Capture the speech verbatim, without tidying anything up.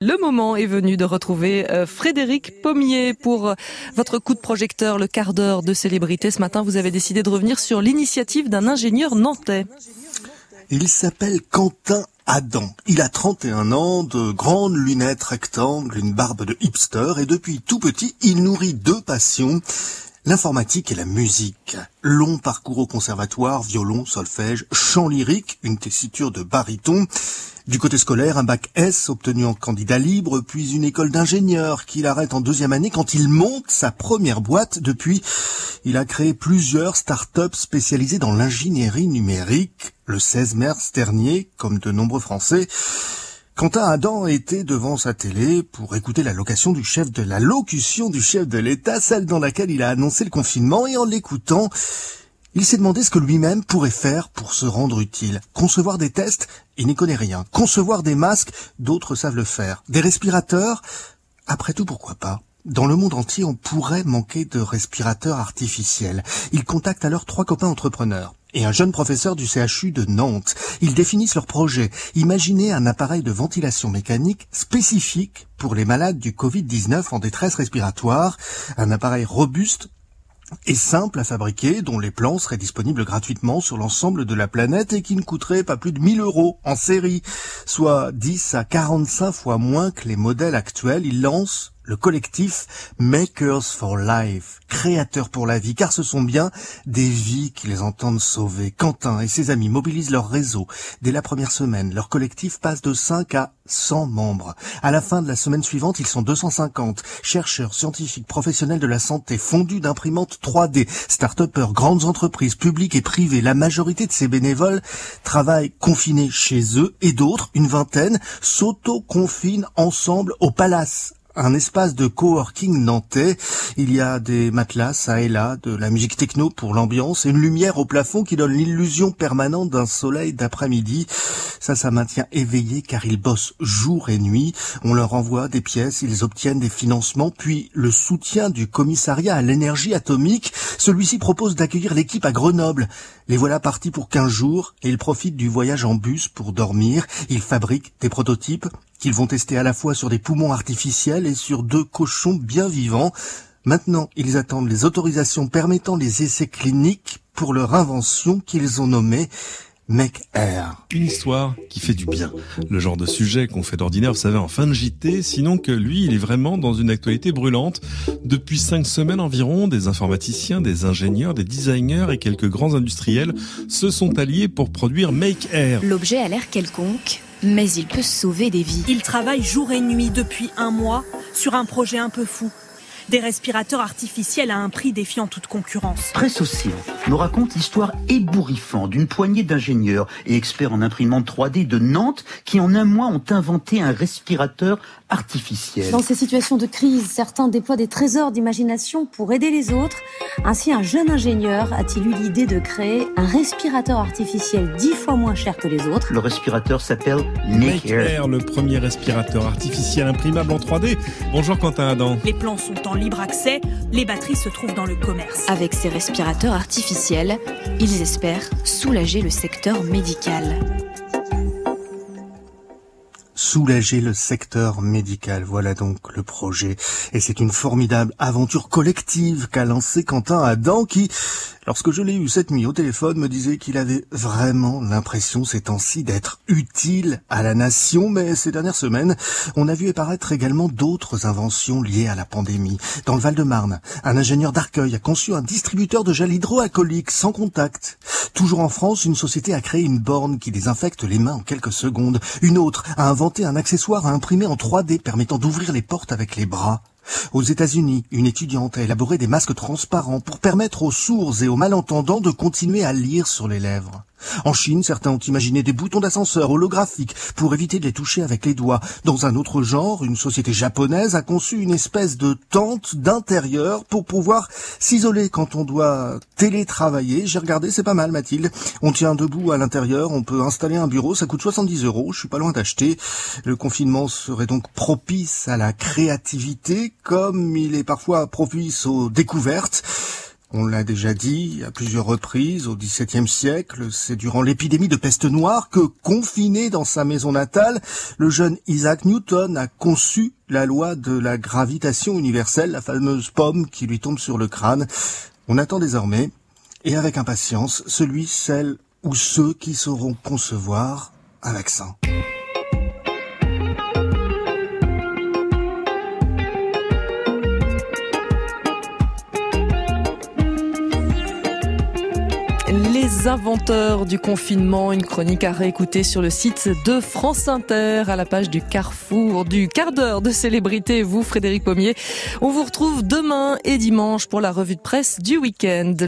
Le moment est venu de retrouver euh, Frédéric Pommier pour euh, votre coup de projecteur, le quart d'heure de célébrité. Ce matin, vous avez décidé de revenir sur l'initiative d'un ingénieur nantais. Il s'appelle Quentin Adam. Il a trente et un ans, de grandes lunettes rectangles, une barbe de hipster et depuis tout petit, il nourrit deux passions, l'informatique et la musique. Long parcours au conservatoire, violon, solfège, chant lyrique, une tessiture de baryton. Du côté scolaire, un bac S obtenu en candidat libre, puis une école d'ingénieur qu'il arrête en deuxième année quand il monte sa première boîte. Depuis, il a créé plusieurs start-up spécialisées dans l'ingénierie numérique. Le seize mars dernier, comme de nombreux Français, Quentin Adam était devant sa télé pour écouter la location du chef de la locution du chef de l'État, celle dans laquelle il a annoncé le confinement, et en l'écoutant, il s'est demandé ce que lui-même pourrait faire pour se rendre utile. Concevoir des tests, il n'y connaît rien. Concevoir des masques, d'autres savent le faire. Des respirateurs, après tout, pourquoi pas? Dans le monde entier, on pourrait manquer de respirateurs artificiels. Il contacte alors trois copains entrepreneurs et un jeune professeur du C H U de Nantes. Ils définissent leur projet. Imaginez un appareil de ventilation mécanique spécifique pour les malades du covid dix-neuf en détresse respiratoire. Un appareil robuste et simple à fabriquer, dont les plans seraient disponibles gratuitement sur l'ensemble de la planète et qui ne coûterait pas plus de mille euros en série, soit dix à quarante-cinq fois moins que les modèles actuels. Il lance le collectif Makers for Life, créateurs pour la vie, car ce sont bien des vies qu'ils entendent sauver. Quentin et ses amis mobilisent leur réseau. Dès la première semaine, leur collectif passe de cinq à cent membres. À la fin de la semaine suivante, ils sont deux cent cinquante. Chercheurs, scientifiques, professionnels de la santé, fondus d'imprimantes trois D, start-upers, grandes entreprises, publiques et privées. La majorité de ces bénévoles travaillent confinés chez eux et d'autres, une vingtaine, s'auto-confinent ensemble au Palace, un espace de coworking nantais. Il y a des matelas ça et là, de la musique techno pour l'ambiance et une lumière au plafond qui donne l'illusion permanente d'un soleil d'après-midi. Ça, ça maintient éveillé car ils bossent jour et nuit. On leur envoie des pièces, ils obtiennent des financements, puis le soutien du commissariat à l'énergie atomique. Celui-ci propose d'accueillir l'équipe à Grenoble. Les voilà partis pour quinze jours et ils profitent du voyage en bus pour dormir. Ils fabriquent des prototypes qu'ils vont tester à la fois sur des poumons artificiels et sur deux cochons bien vivants. Maintenant, ils attendent les autorisations permettant les essais cliniques pour leur invention qu'ils ont nommée Make Air. Une histoire qui fait du bien. Le genre de sujet qu'on fait d'ordinaire, vous savez, en fin de J T, sinon que lui, il est vraiment dans une actualité brûlante. Depuis cinq semaines environ, des informaticiens, des ingénieurs, des designers et quelques grands industriels se sont alliés pour produire Make Air. L'objet a l'air quelconque, mais il peut sauver des vies. Il travaille jour et nuit depuis un mois sur un projet un peu fou. Des respirateurs artificiels à un prix défiant toute concurrence. Presse Océan nous raconte l'histoire ébouriffante d'une poignée d'ingénieurs et experts en imprimante trois D de Nantes qui en un mois ont inventé un respirateur artificiel. Dans ces situations de crise, certains déploient des trésors d'imagination pour aider les autres. Ainsi, un jeune ingénieur a-t-il eu l'idée de créer un respirateur artificiel dix fois moins cher que les autres. Le respirateur s'appelle Make Air. Air, le premier respirateur artificiel imprimable en trois D. Bonjour Quentin Adam. Les plans sont en libre accès, les batteries se trouvent dans le commerce. Avec ces respirateurs artificiels, ils espèrent soulager le secteur médical. Soulager le secteur médical, voilà donc le projet. Et c'est une formidable aventure collective qu'a lancé Quentin Adam qui, lorsque je l'ai eu cette nuit au téléphone, me disait qu'il avait vraiment l'impression ces temps-ci d'être utile à la nation. Mais ces dernières semaines, on a vu apparaître également d'autres inventions liées à la pandémie. Dans le Val-de-Marne, un ingénieur d'Arcueil a conçu un distributeur de gel hydroalcoolique sans contact. Toujours en France, une société a créé une borne qui désinfecte les mains en quelques secondes. Une autre a inventé un accessoire à imprimer en trois D permettant d'ouvrir les portes avec les bras. Aux États-Unis, une étudiante a élaboré des masques transparents pour permettre aux sourds et aux malentendants de continuer à lire sur les lèvres. En Chine, certains ont imaginé des boutons d'ascenseur holographiques pour éviter de les toucher avec les doigts. Dans un autre genre, une société japonaise a conçu une espèce de tente d'intérieur pour pouvoir s'isoler quand on doit télétravailler. J'ai regardé, c'est pas mal, Mathilde. On tient debout à l'intérieur, on peut installer un bureau, ça coûte soixante-dix euros, je suis pas loin d'acheter. Le confinement serait donc propice à la créativité, comme il est parfois propice aux découvertes. On l'a déjà dit à plusieurs reprises au dix-septième siècle, c'est durant l'épidémie de peste noire que, confiné dans sa maison natale, le jeune Isaac Newton a conçu la loi de la gravitation universelle, la fameuse pomme qui lui tombe sur le crâne. On attend désormais, et avec impatience, celui, celle ou ceux qui sauront concevoir un vaccin. Les inventeurs du confinement, une chronique à réécouter sur le site de France Inter, à la page du Carrefour, du quart d'heure de célébrité. Vous, Frédéric Pommier, on vous retrouve demain et dimanche pour la revue de presse du week-end.